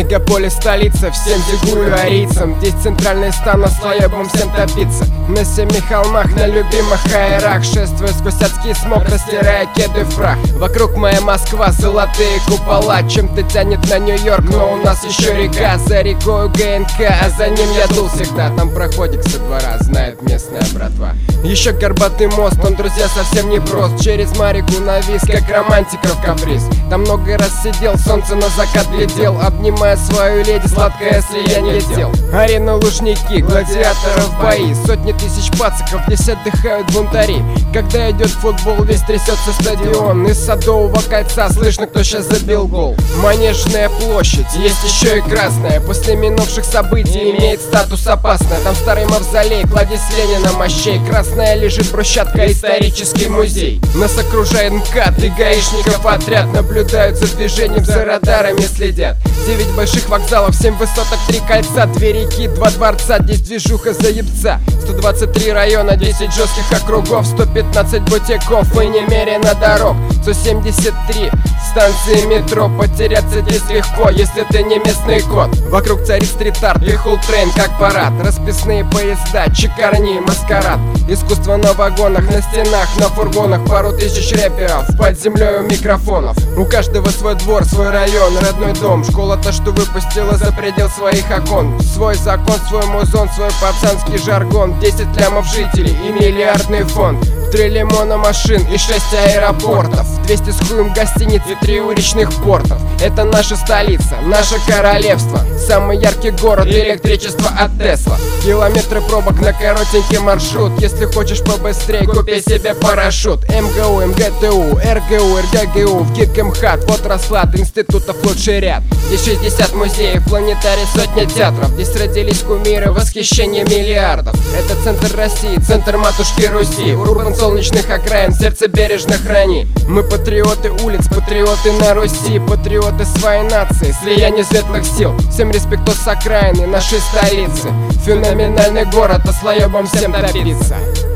Мегаполис, столица, всем зигую арийцам. Здесь центральный стан, а слоебом всем топиться. На семи холмах, на любимых аэрах, шествую сквозь адский смог, растирая кеды в прах. Вокруг моя Москва, золотые купола. Чем-то тянет на Нью-Йорк, но у нас еще река. За рекою ГНК, а за ним я дул всегда. Там проходик со двора, знает местная братва. Еще горбатый мост, он, друзья, совсем не прост. Через Марику навис, как романтиков каприз. Там много раз сидел, солнце на закат глядел, обнимая свою леди, сладкое слияние тел. Арена, Лужники, гладиаторов бои, сотни тысяч пациков, здесь отдыхают бунтари. Когда идет футбол, весь трясется стадион. Из Садового кольца слышно, кто сейчас забил гол. Манежная площадь, есть еще и красная. После минувших событий имеет статус опасная. Там старый мавзолей, кладезь Ленина мощей. Красная лежит брусчатка, исторический музей. Нас окружает МКАД и гаишников отряд. Наблюдают за движением, за радарами следят. 9 больших вокзалов, 7 высоток, 3 кольца, 2 реки, 2 дворца, здесь движуха заебца. 123 района, 10 жестких округов, 115 бутиков и немерено дорог. 173 станции метро, потеряться здесь легко, если ты не местный кот. Вокруг царит стрит-арт и хултрейн как парад. Расписные поезда, чекарни, маскарад. Искусство на вагонах, на стенах, на фургонах. Пару тысяч рэперов, под землей у микрофонов. У каждого свой двор, свой район, родной дом. Школа-то, что выпустила за предел своих окон. Свой закон, свой музон, свой пацанский жаргон. 10 лямов жителей и миллиардный фонд. 3 лимона машин и 6 аэропортов. 200 с хуем гостиниц и 3 уличных портов. Это наша столица, наше королевство. Самый яркий город, электричество от Тесла. Километры пробок на коротенький маршрут. Если хочешь побыстрее, купи себе парашют. МГУ, МГТУ, РГУ, РГГУ, в ГИК, МХАТ, вот расклад институтов лучший ряд. Здесь 60 музеев, планетарий, сотня театров. Здесь родились кумиры, восхищение миллиардов. Это центр России, центр матушки Руси. Урбан солнечных окраин, сердце бережно храни. Мы патриоты улиц, патриоты на Руси, патриоты своей нации, слияние светлых сил. Всем респектос с окраины нашей столицы. Феноменальный город, а слоебом всем добиться.